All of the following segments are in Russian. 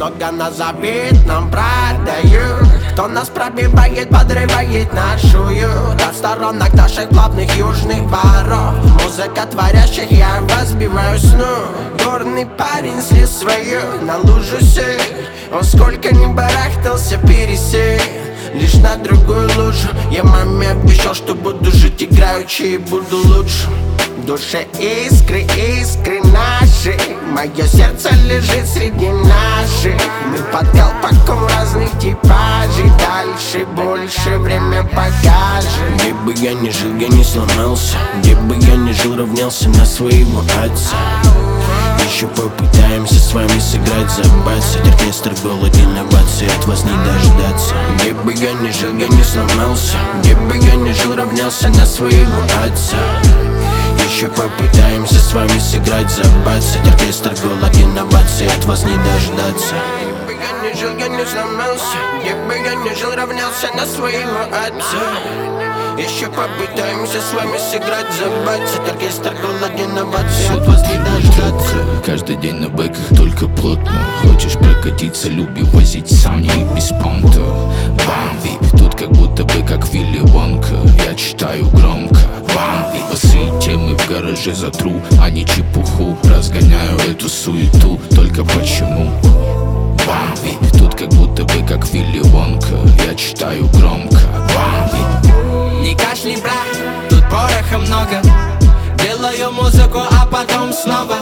много назовет нам продают. Кто нас пробивает, подрывает нашу ют. От сторонок наших главных южных воров. Музыка творящих, я разбиваю сну. Горный парень слез свою на лужу сей. Он сколько ни барахтался, пересей лишь на другую лужу. Я маме обещал, что буду жить играючи и буду лучше. В душе искры, искры наши. Мое сердце лежит среди наших. Мы под колпаком разных типажей. Дальше, больше, время покажет. Где бы я ни жил, я не сломался. Где бы я ни жил, равнялся на своего отца. Еще попытаемся с вами сыграть за бацать. Оркестр голоден, инновации от вас не дождаться. Где бы я ни жил, я не сломался. Где бы я ни жил, равнялся на своего отца. Еще попытаемся с вами сыграть за бацать. Оркестр голоден, инновации от вас не дождаться. Где бы я ни жил, я не сломался. Где бы я ни жил, равнялся на своего отца. Еще попытаемся с вами сыграть за бацать. Оркестр голоден, инновации от вас не дождаться. Каждый день на бэках только плотно. Хочешь прокатиться, люби возить сам, не без понта. Бам, вип, тут как будто бы как Вилли Вонка. Я читаю громко. Бам, вип, басы темы в гараже затру, а не чепуху. Разгоняю эту суету, только почему? Бам, вип, тут как будто бы как Вилли Вонка. Я читаю громко. Бам, вип. Не кашляй, брат, тут пороха много. Делаю музыку, а потом снова.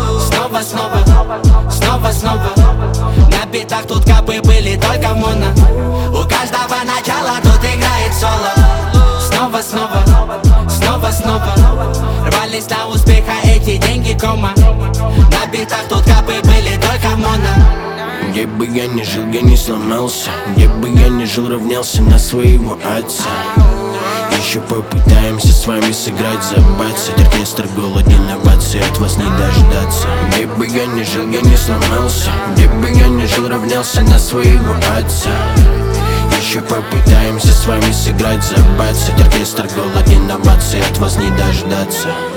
Снова на битах тут капы были только моно. У каждого начала тут играет соло. Снова рвались на успеха эти деньги кома. На битах тут капы были только моно. Где бы я ни жил, я не сломался. Где бы я ни жил, равнялся на своего отца. Еще попытаемся с вами сыграть за бацать. Оркестр голоден, инновации от вас не дождаться. Где бы я ни жил, я не сломался. Где бы я ни жил, равнялся на своего отца. Еще попытаемся с вами сыграть за бацать. Оркестр голоден, инновации от вас не дождаться.